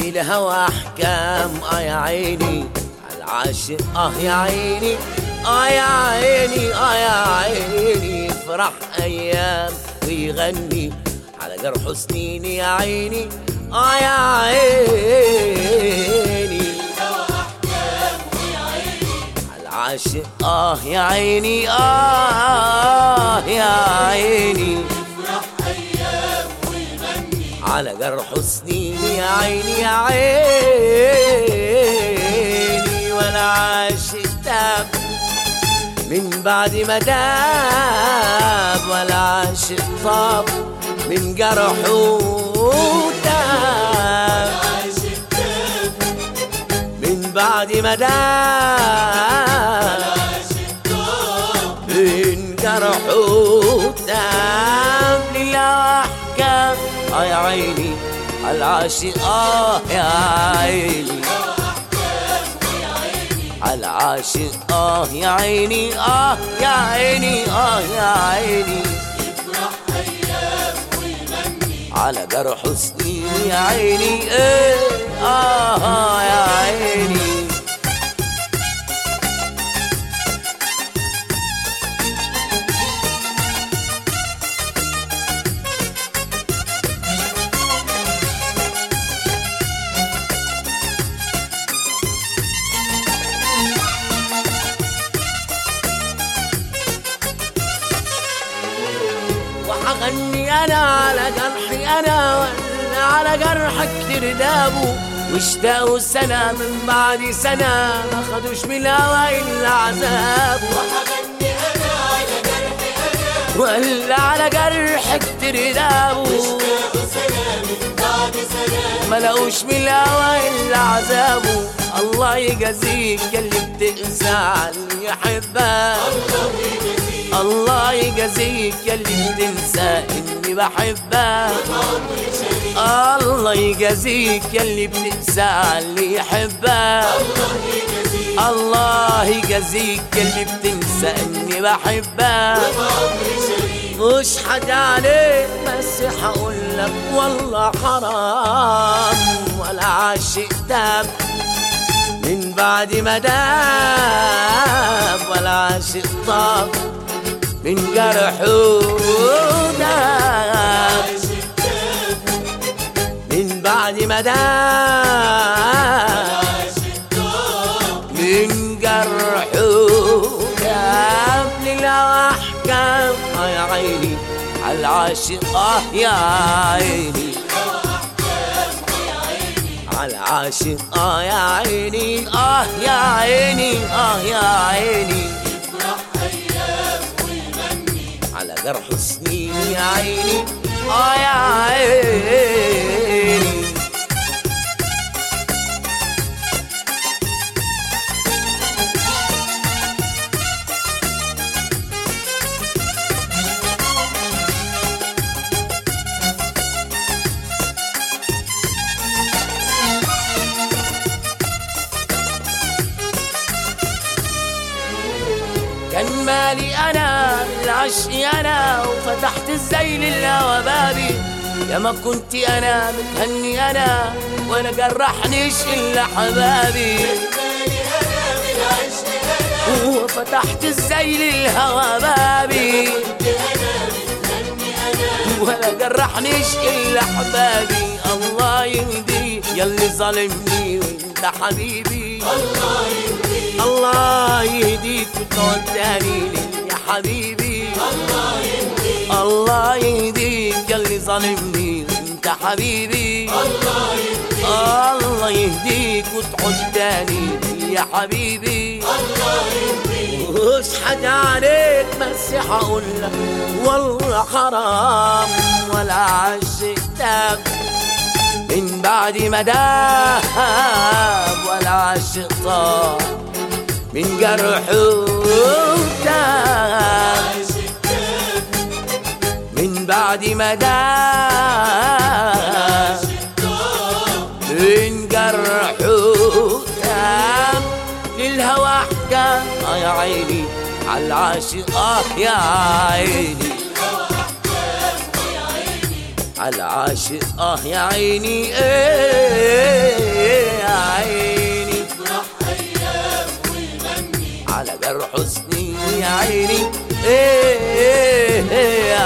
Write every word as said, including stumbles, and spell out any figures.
الهوى احكام اه يا عيني عالعاشق اه يا عيني اه يا عيني اه يا عيني يفرح ايام ويغني على جرح سنين يا عيني اه يا عيني عاشق اه يا عيني اه يا عيني يفرح ايام ويغني على جرح سنين يا عيني يا عيني وانا عاشق تاب من بعد ما داب ولا عاشق طاب من جرحه تاب من بعد ما داب من جرحه تاب لله احكام اه يا عيني عالعاشق اه يا عيني عالعاشق اه يا عيني اه يا عيني اه يا عيني يفرح ايام ويغني على جرح سنين يا عيني ايه اه, آه يا عيني وحغني انا على جرحي انا ولا على جرحك تردابه واشتاقوا سنة من بعد سنة ما خدوش من الهوى الا عذابه وحغني انا على جرحي انا ولا على جرحك تردابه واشتاقوا سنة من بعد سنة ما لقوش من الهوى الا عذابه الله يجازيك ياللي بتقسى على اللي يحبك الله يجازيك ياللي بتنسى اني بحبك الله يجازيك ياللي بتنسى اللي يحبك الله يجازيك ياللي بتنسى اني بحبك مش حاجة عليك بس هقولك والله حرام ولا عاشق تاب من بعد ما داب ولا عاشق طاب من جرحه داب من بعد ما داب من جرحه داب لله احكام اه يا عيني عالعاشق اه يا عيني عالعاشق اه يا عيني اه يا عيني اه يا عيني يفرح ايام ويغني على جرح سنين يا عيني اه يا عيني كان مالي انا بالعشق انا وفتحت ازاي للهوى بابي يا ما كنت انا متهني انا ولا جرحنيش الا حبابي مالي انا بالعشق انا وفتحت ازاي للهوى بابي انا متهني انا ولا جرحنيش الا حبابي الله يهدي ياللي ظالمني وانت حبيبي الله يهديك الله يهديك وتقعد تاني يا حبيبي الله يهديك الله يهديك ياللي ظالمني وانت حبيبي الله يهديك الله يهديك وتعود تاني يا حبيبي الله يهديك مش حاجة عليك بس هقولك والله حرام ولا عاشق تاب من بعد ما داب ولا عاشق طاب من جرحه تاب من بعد ما داب من جرحه تاب للهوى احكام اه يا عيني عالعاشق اه يا عيني عالعاشق اه يا عيني ايه على جرح سنين يا عيني. ايه, إيه, إيه يا